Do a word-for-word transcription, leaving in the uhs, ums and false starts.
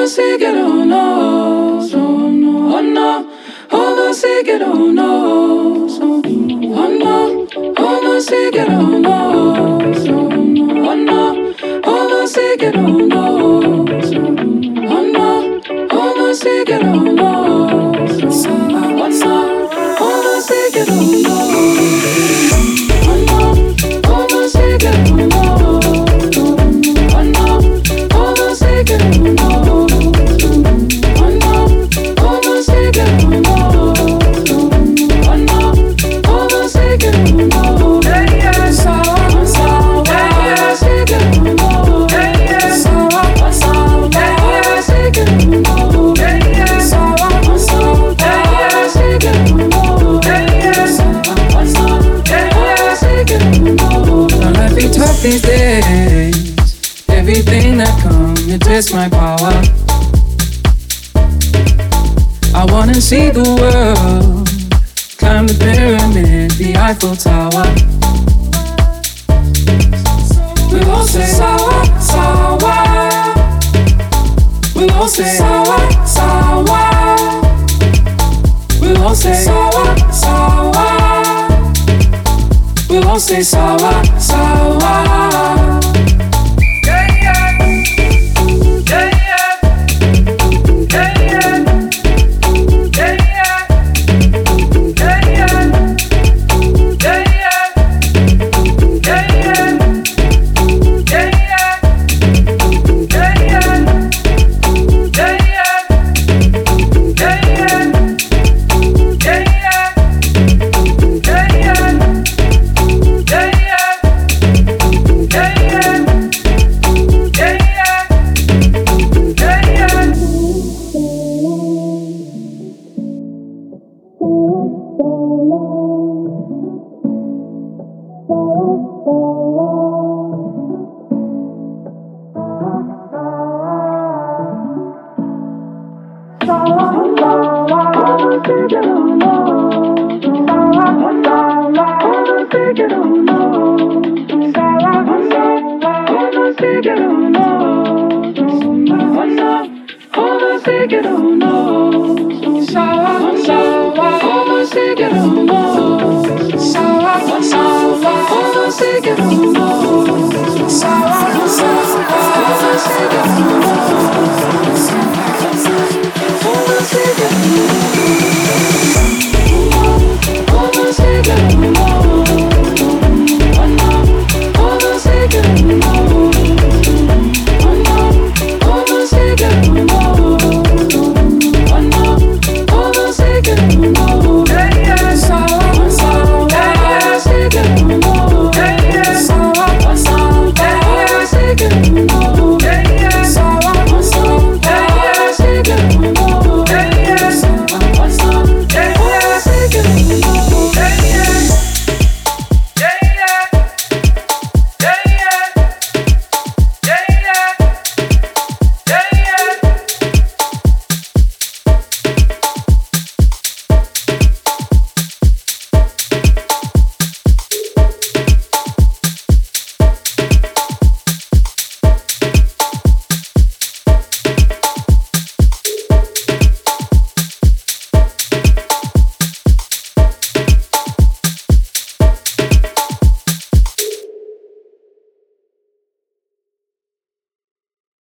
say que no, no, so no, oh no. Oh no, say que no, no, so oh no. Oh no, say que no, no, so no, oh no. Oh no, say que no, no, so oh no. Oh no, say que no, no, so oh no. Oh no, say que no, no. Oh no. Oh no, say que no, no. Oh no. Oh no, say que no, no. Oh no. Oh no, say que no, no. Oh no. Oh no, say que no, no. Yeah, yeah, so, so, yeah, yeah, say que no, no. Yeah, yeah, so, so, yeah, yeah, say que no, no. Yeah, yeah, so, so, yeah, yeah, say que no, no. Yeah, yeah, so, so, yeah, yeah, say que no, no. Now life be tough these days. Everything that comes, it tests my power. I wanna see the world, climb the pyramid, the Eiffel Tower. We all say sour, sour. We all say sour, sour. We all say sour, sour. We all say sour, sour. Hold on, take it on, no.